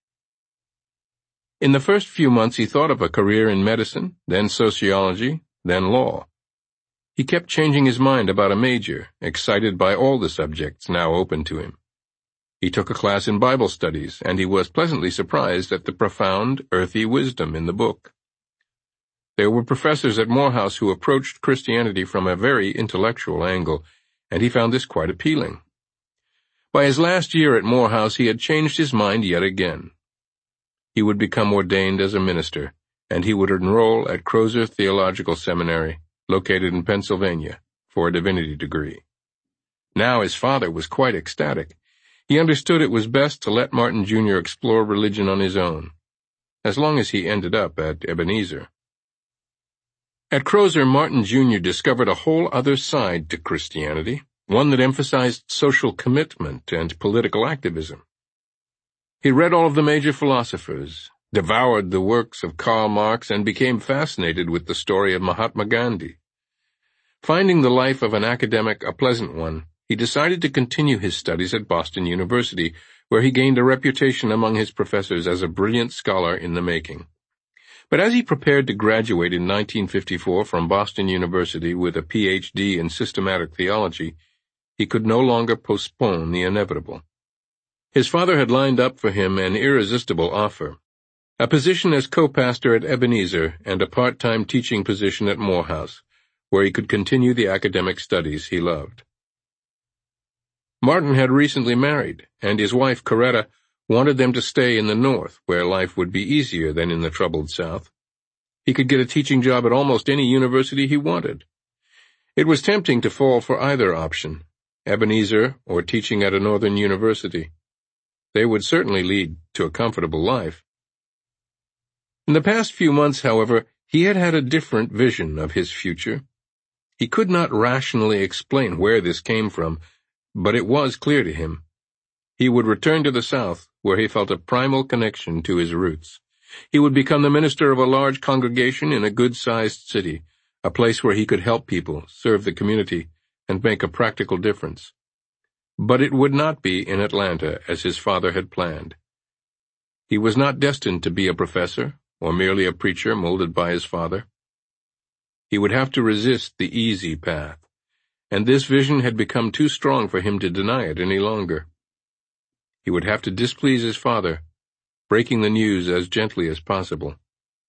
In the first few months he thought of a career in medicine, then sociology, then law. He kept changing his mind about a major, excited by all the subjects now open to him. He took a class in Bible studies, and he was pleasantly surprised at the profound, earthy wisdom in the book. There were professors at Morehouse who approached Christianity from a very intellectual angle, and he found this quite appealing. By his last year at Morehouse he had changed his mind yet again. He would become ordained as a minister, and he would enroll at Crozer Theological Seminary, located in Pennsylvania, for a divinity degree. Now his father was quite ecstatic. He understood it was best to let Martin Junior explore religion on his own, as long as he ended up at Ebenezer. At Crozer, Martin Junior discovered a whole other side to Christianity, one that emphasized social commitment and political activism. He read all of the major philosophers, devoured the works of Karl Marx, and became fascinated with the story of Mahatma Gandhi. Finding the life of an academic a pleasant one, he decided to continue his studies at Boston University, where he gained a reputation among his professors as a brilliant scholar in the making. But as he prepared to graduate in nineteen fifty-four from Boston University with a P H D in systematic theology, he could no longer postpone the inevitable. His father had lined up for him an irresistible offer, a position as co-pastor at Ebenezer and a part-time teaching position at Morehouse, where he could continue the academic studies he loved. Martin had recently married, and his wife, Coretta, wanted them to stay in the North, where life would be easier than in the troubled South. He could get a teaching job at almost any university he wanted. It was tempting to fall for either option, Ebenezer or teaching at a northern university. They would certainly lead to a comfortable life. In the past few months, however, he had had a different vision of his future. He could not rationally explain where this came from, but it was clear to him. He would return to the South, where he felt a primal connection to his roots. He would become the minister of a large congregation in a good-sized city, a place where he could help people, serve the community, and make a practical difference. But it would not be in Atlanta as his father had planned. He was not destined to be a professor, or merely a preacher molded by his father. He would have to resist the easy path, and this vision had become too strong for him to deny it any longer. He would have to displease his father, breaking the news as gently as possible.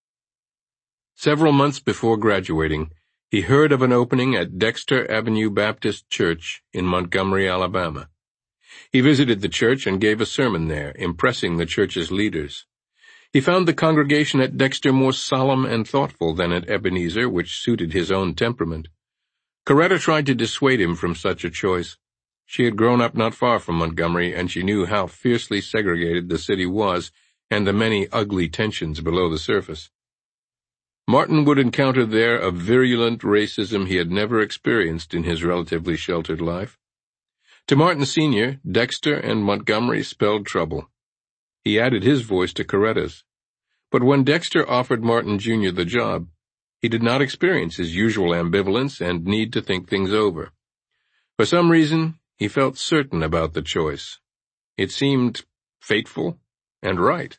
Several months before graduating, he heard of an opening at Dexter Avenue Baptist Church in Montgomery, Alabama. He visited the church and gave a sermon there, impressing the church's leaders. He found the congregation at Dexter more solemn and thoughtful than at Ebenezer, which suited his own temperament. Coretta tried to dissuade him from such a choice. She had grown up not far from Montgomery, and she knew how fiercely segregated the city was and the many ugly tensions below the surface. Martin would encounter there a virulent racism he had never experienced in his relatively sheltered life. To Martin Senior, Dexter and Montgomery spelled trouble. He added his voice to Coretta's. But when Dexter offered Martin Junior the job, he did not experience his usual ambivalence and need to think things over. For some reason, he felt certain about the choice. It seemed fateful and right.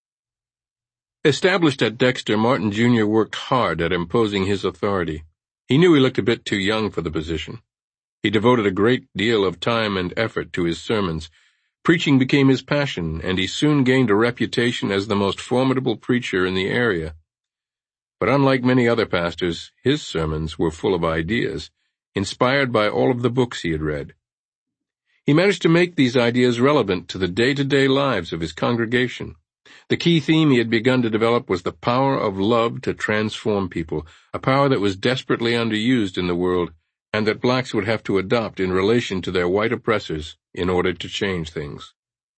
Established at Dexter, Martin Junior worked hard at imposing his authority. He knew he looked a bit too young for the position. He devoted a great deal of time and effort to his sermons. Preaching became his passion, and he soon gained a reputation as the most formidable preacher in the area. But unlike many other pastors, his sermons were full of ideas, inspired by all of the books he had read. He managed to make these ideas relevant to the day-to-day lives of his congregation. The key theme he had begun to develop was the power of love to transform people, a power that was desperately underused in the world, and that blacks would have to adopt in relation to their white oppressors in order to change things.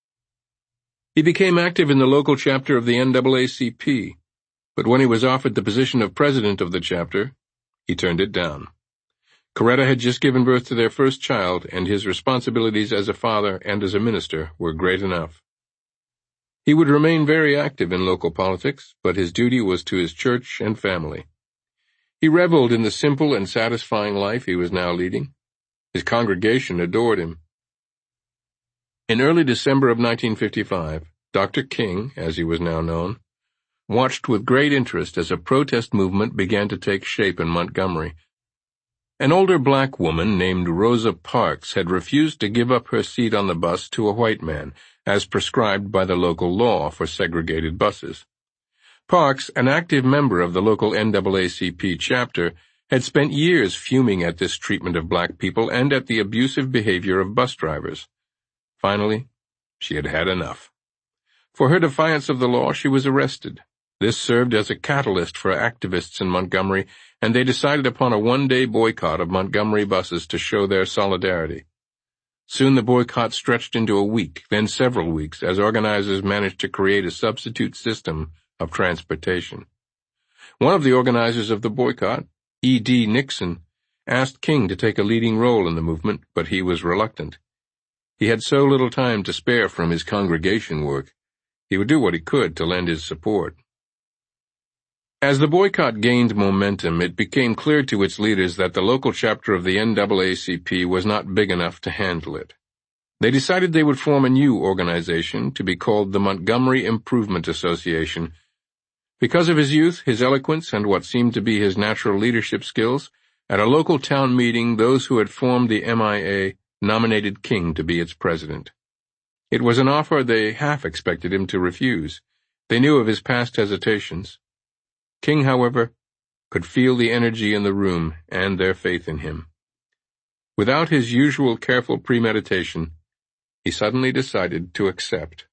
He became active in the local chapter of the N double A C P, but when he was offered the position of president of the chapter, he turned it down. Coretta had just given birth to their first child, and his responsibilities as a father and as a minister were great enough. He would remain very active in local politics, but his duty was to his church and family. He reveled in the simple and satisfying life he was now leading. His congregation adored him. In early December of nineteen fifty-five, Doctor King, as he was now known, watched with great interest as a protest movement began to take shape in Montgomery. An older black woman named Rosa Parks had refused to give up her seat on the bus to a white man, as prescribed by the local law for segregated buses. Parks, an active member of the local N double A C P chapter, had spent years fuming at this treatment of black people and at the abusive behavior of bus drivers. Finally, she had had enough. For her defiance of the law, she was arrested. This served as a catalyst for activists in Montgomery, and they decided upon a one-day boycott of Montgomery buses to show their solidarity. Soon the boycott stretched into a week, then several weeks, as organizers managed to create a substitute system of transportation. One of the organizers of the boycott, E D Nixon, asked King to take a leading role in the movement, but he was reluctant. He had so little time to spare from his congregation work. He would do what he could to lend his support. As the boycott gained momentum, it became clear to its leaders that the local chapter of the N double A C P was not big enough to handle it. They decided they would form a new organization to be called the Montgomery Improvement Association. Because of his youth, his eloquence, and what seemed to be his natural leadership skills, at a local town meeting, those who had formed the M I A nominated King to be its president. It was an offer they half expected him to refuse. They knew of his past hesitations. King, however, could feel the energy in the room and their faith in him. Without his usual careful premeditation, he suddenly decided to accept.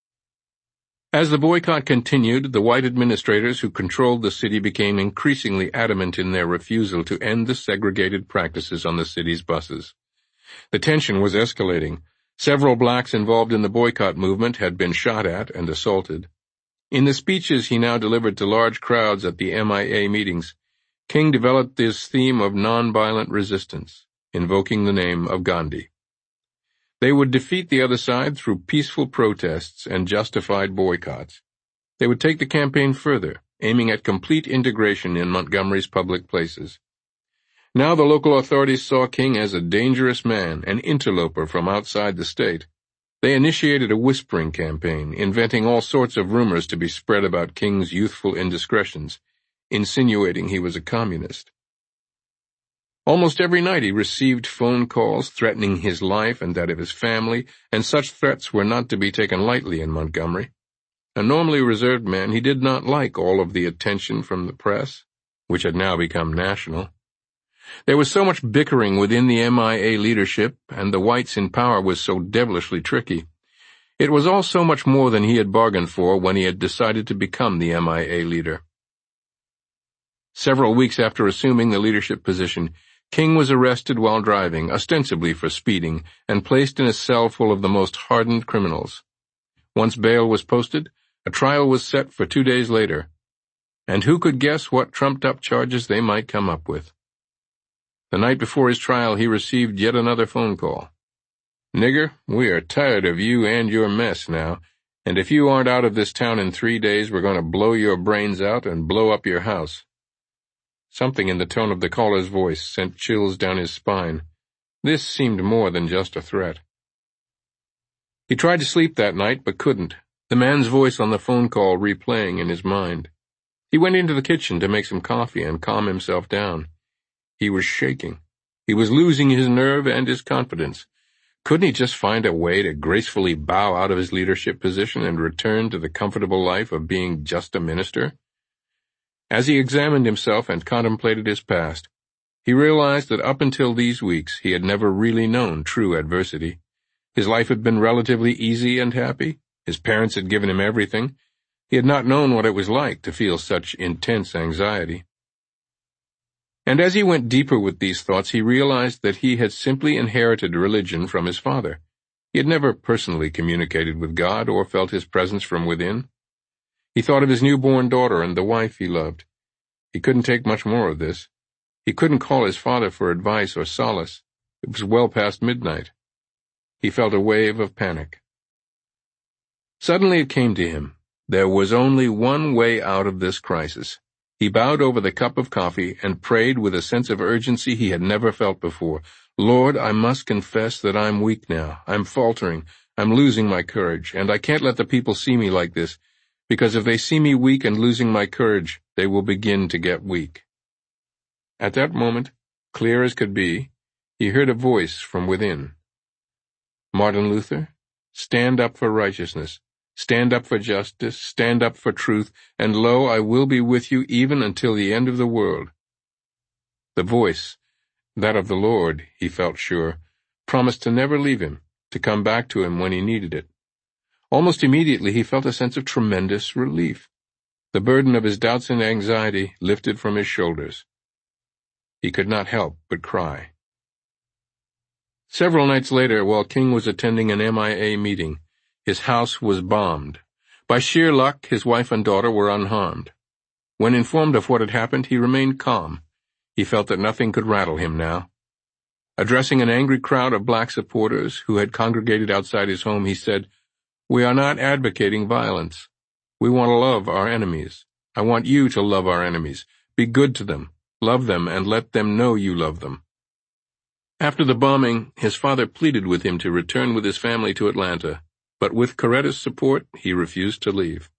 As the boycott continued, the white administrators who controlled the city became increasingly adamant in their refusal to end the segregated practices on the city's buses. The tension was escalating. Several blacks involved in the boycott movement had been shot at and assaulted. In the speeches he now delivered to large crowds at the M I A meetings, King developed this theme of nonviolent resistance, invoking the name of Gandhi. They would defeat the other side through peaceful protests and justified boycotts. They would take the campaign further, aiming at complete integration in Montgomery's public places. Now the local authorities saw King as a dangerous man, an interloper from outside the state. They initiated a whispering campaign, inventing all sorts of rumors to be spread about King's youthful indiscretions, insinuating he was a communist. Almost every night he received phone calls threatening his life and that of his family, and such threats were not to be taken lightly in Montgomery. A normally reserved man, he did not like all of the attention from the press, which had now become national. There was so much bickering within the M I A leadership, and the whites in power was so devilishly tricky. It was all so much more than he had bargained for when he had decided to become the M I A leader. Several weeks after assuming the leadership position, King was arrested while driving, ostensibly for speeding, and placed in a cell full of the most hardened criminals. Once bail was posted, a trial was set for two days later. And who could guess what trumped-up charges they might come up with? The night before his trial, he received yet another phone call. "Nigger, we are tired of you and your mess now, and if you aren't out of this town in three days, we're going to blow your brains out and blow up your house." Something in the tone of the caller's voice sent chills down his spine. This seemed more than just a threat. He tried to sleep that night, but couldn't, the man's voice on the phone call replaying in his mind. He went into the kitchen to make some coffee and calm himself down. He was shaking. He was losing his nerve and his confidence. Couldn't he just find a way to gracefully bow out of his leadership position and return to the comfortable life of being just a minister? As he examined himself and contemplated his past, he realized that up until these weeks he had never really known true adversity. His life had been relatively easy and happy. His parents had given him everything. He had not known what it was like to feel such intense anxiety. And as he went deeper with these thoughts, he realized that he had simply inherited religion from his father. He had never personally communicated with God or felt his presence from within. He thought of his newborn daughter and the wife he loved. He couldn't take much more of this. He couldn't call his father for advice or solace. It was well past midnight. He felt a wave of panic. Suddenly it came to him. There was only one way out of this crisis. He bowed over the cup of coffee and prayed with a sense of urgency he had never felt before. "Lord, I must confess that I'm weak now. I'm faltering. I'm losing my courage, and I can't let the people see me like this, because if they see me weak and losing my courage, they will begin to get weak." At that moment, clear as could be, he heard a voice from within. "Martin Luther, stand up for righteousness, stand up for justice, stand up for truth, and lo, I will be with you even until the end of the world." The voice, that of the Lord, he felt sure, promised to never leave him, to come back to him when he needed it. Almost immediately he felt a sense of tremendous relief. The burden of his doubts and anxiety lifted from his shoulders. He could not help but cry. Several nights later, while King was attending an M I A meeting, his house was bombed. By sheer luck, his wife and daughter were unharmed. When informed of what had happened, he remained calm. He felt that nothing could rattle him now. Addressing an angry crowd of black supporters who had congregated outside his home, he said, "We are not advocating violence. We want to love our enemies. I want you to love our enemies. Be good to them. Love them and let them know you love them." After the bombing, his father pleaded with him to return with his family to Atlanta, but with Coretta's support, he refused to leave.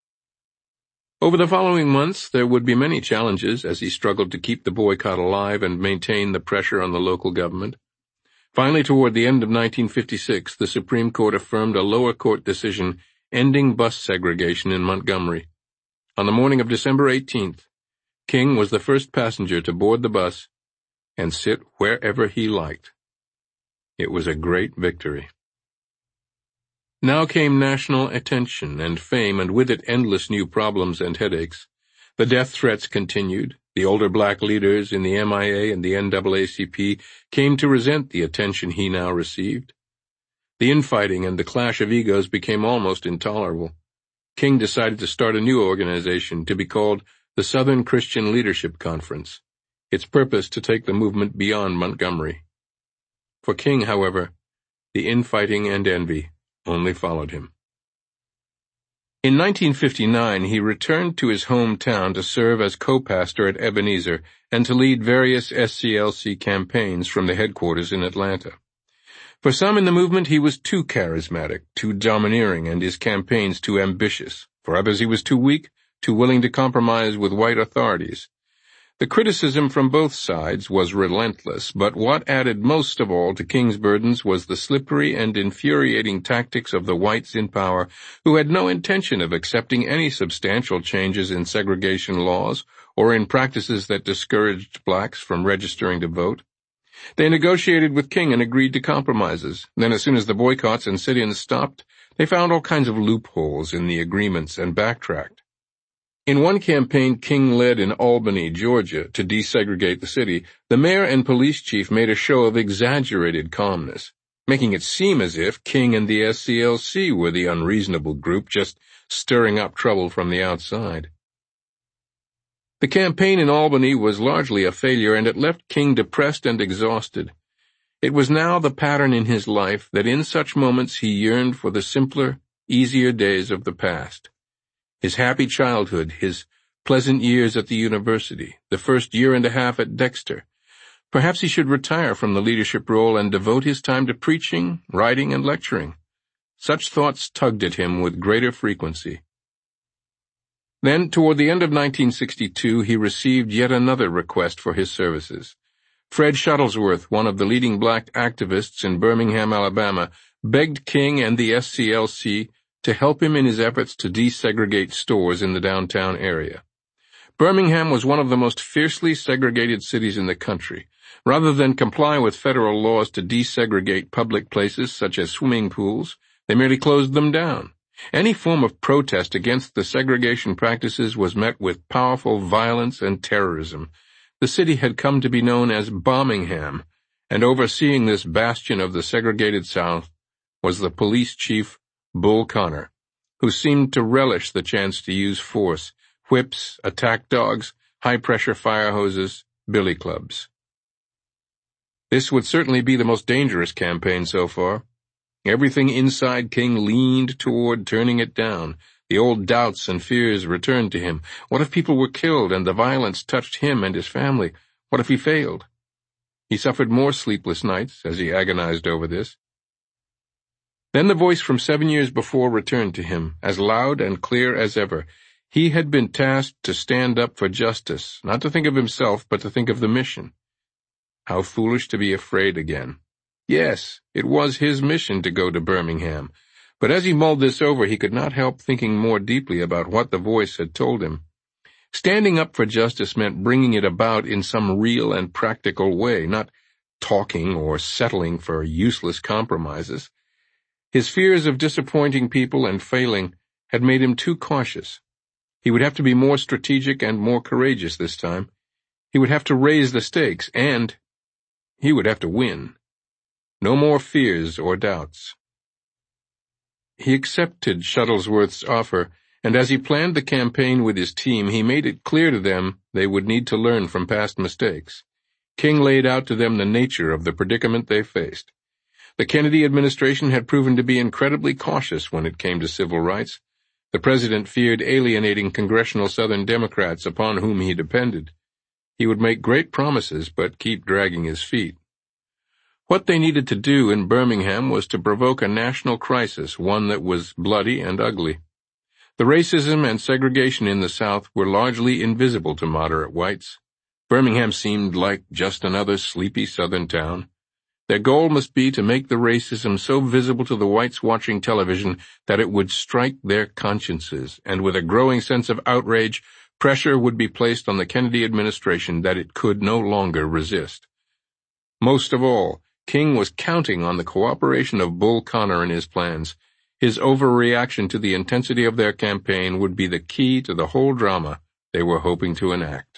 Over the following months, there would be many challenges as he struggled to keep the boycott alive and maintain the pressure on the local government. Finally, toward the end of nineteen fifty-six, the Supreme Court affirmed a lower court decision ending bus segregation in Montgomery. On the morning of December eighteenth, King was the first passenger to board the bus and sit wherever he liked. It was a great victory. Now came national attention and fame, and with it endless new problems and headaches. The death threats continued. The older black leaders in the M I A and the N double A C P came to resent the attention he now received. The infighting and the clash of egos became almost intolerable. King decided to start a new organization to be called the Southern Christian Leadership Conference, its purpose to take the movement beyond Montgomery. For King, however, the infighting and envy only followed him. In nineteen fifty-nine, he returned to his hometown to serve as co-pastor at Ebenezer and to lead various S C L C campaigns from the headquarters in Atlanta. For some in the movement, he was too charismatic, too domineering, and his campaigns too ambitious. For others, he was too weak, too willing to compromise with white authorities. The criticism from both sides was relentless, but what added most of all to King's burdens was the slippery and infuriating tactics of the whites in power, who had no intention of accepting any substantial changes in segregation laws or in practices that discouraged blacks from registering to vote. They negotiated with King and agreed to compromises. Then, as soon as the boycotts and sit-ins stopped, they found all kinds of loopholes in the agreements and backtracked. In one campaign King led in Albany, Georgia, to desegregate the city, the mayor and police chief made a show of exaggerated calmness, making it seem as if King and the S C L C were the unreasonable group just stirring up trouble from the outside. The campaign in Albany was largely a failure, and it left King depressed and exhausted. It was now the pattern in his life that in such moments he yearned for the simpler, easier days of the past. His happy childhood, his pleasant years at the university, the first year and a half at Dexter. Perhaps he should retire from the leadership role and devote his time to preaching, writing, and lecturing. Such thoughts tugged at him with greater frequency. Then, toward the end of nineteen sixty-two, he received yet another request for his services. Fred Shuttlesworth, one of the leading black activists in Birmingham, Alabama, begged King and the S C L C to help him in his efforts to desegregate stores in the downtown area. Birmingham was one of the most fiercely segregated cities in the country. Rather than comply with federal laws to desegregate public places such as swimming pools, they merely closed them down. Any form of protest against the segregation practices was met with powerful violence and terrorism. The city had come to be known as Bombingham, and overseeing this bastion of the segregated South was the police chief Bull Connor, who seemed to relish the chance to use force, whips, attack dogs, high-pressure fire hoses, billy clubs. This would certainly be the most dangerous campaign so far. Everything inside King leaned toward turning it down. The old doubts and fears returned to him. What if people were killed and the violence touched him and his family? What if he failed? He suffered more sleepless nights as he agonized over this. Then the voice from seven years before returned to him, as loud and clear as ever. He had been tasked to stand up for justice, not to think of himself, but to think of the mission. How foolish to be afraid again. Yes, it was his mission to go to Birmingham, but as he mulled this over, he could not help thinking more deeply about what the voice had told him. Standing up for justice meant bringing it about in some real and practical way, not talking or settling for useless compromises. His fears of disappointing people and failing had made him too cautious. He would have to be more strategic and more courageous this time. He would have to raise the stakes, and he would have to win. No more fears or doubts. He accepted Shuttlesworth's offer, and as he planned the campaign with his team, he made it clear to them they would need to learn from past mistakes. King laid out to them the nature of the predicament they faced. The Kennedy administration had proven to be incredibly cautious when it came to civil rights. The president feared alienating congressional Southern Democrats upon whom he depended. He would make great promises, but keep dragging his feet. What they needed to do in Birmingham was to provoke a national crisis, one that was bloody and ugly. The racism and segregation in the South were largely invisible to moderate whites. Birmingham seemed like just another sleepy Southern town. Their goal must be to make the racism so visible to the whites watching television that it would strike their consciences, and with a growing sense of outrage, pressure would be placed on the Kennedy administration that it could no longer resist. Most of all, King was counting on the cooperation of Bull Connor in his plans. His overreaction to the intensity of their campaign would be the key to the whole drama they were hoping to enact.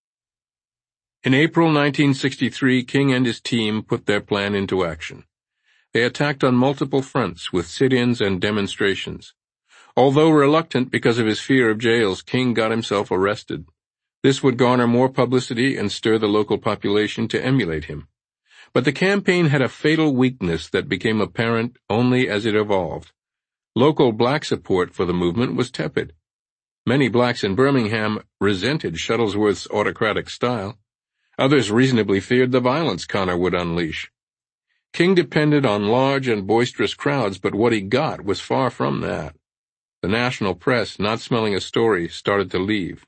In April nineteen sixty-three, King and his team put their plan into action. They attacked on multiple fronts with sit-ins and demonstrations. Although reluctant because of his fear of jails, King got himself arrested. This would garner more publicity and stir the local population to emulate him. But the campaign had a fatal weakness that became apparent only as it evolved. Local black support for the movement was tepid. Many blacks in Birmingham resented Shuttlesworth's autocratic style. Others reasonably feared the violence Connor would unleash. King depended on large and boisterous crowds, but what he got was far from that. The national press, not smelling a story, started to leave.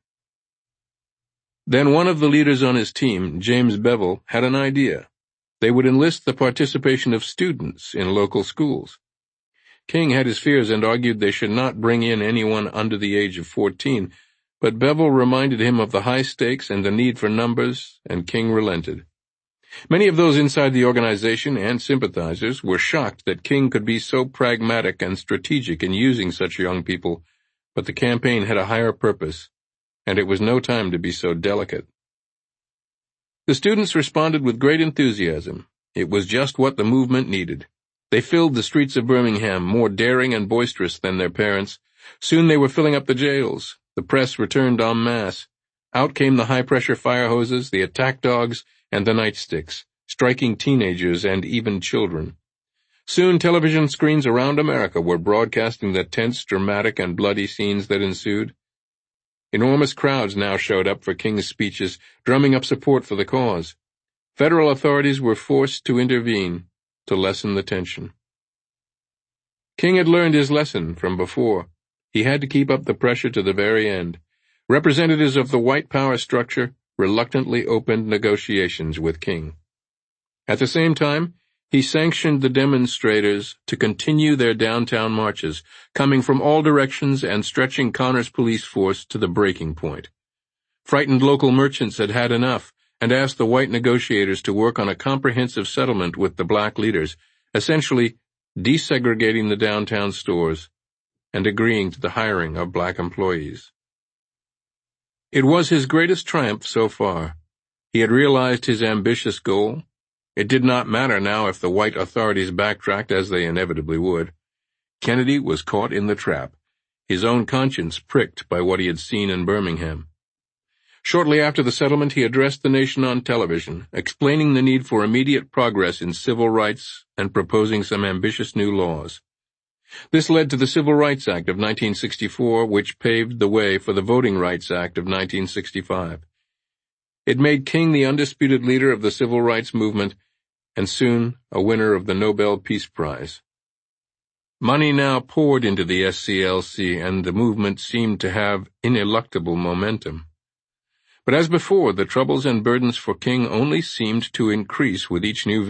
Then one of the leaders on his team, James Bevel, had an idea. They would enlist the participation of students in local schools. King had his fears and argued they should not bring in anyone under the age of fourteen, but Bevel reminded him of the high stakes and the need for numbers, and King relented. Many of those inside the organization and sympathizers were shocked that King could be so pragmatic and strategic in using such young people, but the campaign had a higher purpose, and it was no time to be so delicate. The students responded with great enthusiasm. It was just what the movement needed. They filled the streets of Birmingham, more daring and boisterous than their parents. Soon they were filling up the jails. The press returned en masse. Out came the high-pressure fire hoses, the attack dogs, and the nightsticks, striking teenagers and even children. Soon television screens around America were broadcasting the tense, dramatic, and bloody scenes that ensued. Enormous crowds now showed up for King's speeches, drumming up support for the cause. Federal authorities were forced to intervene to lessen the tension. King had learned his lesson from before. He had to keep up the pressure to the very end. Representatives of the white power structure reluctantly opened negotiations with King. At the same time, he sanctioned the demonstrators to continue their downtown marches, coming from all directions and stretching Connor's police force to the breaking point. Frightened local merchants had had enough and asked the white negotiators to work on a comprehensive settlement with the black leaders, essentially desegregating the downtown stores and agreeing to the hiring of black employees. It was his greatest triumph so far. He had realized his ambitious goal. It did not matter now if the white authorities backtracked, as they inevitably would. Kennedy was caught in the trap, his own conscience pricked by what he had seen in Birmingham. Shortly after the settlement, he addressed the nation on television, explaining the need for immediate progress in civil rights and proposing some ambitious new laws. This led to the Civil Rights Act of nineteen sixty-four, which paved the way for the Voting Rights Act of nineteen sixty-five. It made King the undisputed leader of the civil rights movement, and soon a winner of the Nobel Peace Prize. Money now poured into the S C L C, and the movement seemed to have ineluctable momentum. But as before, the troubles and burdens for King only seemed to increase with each new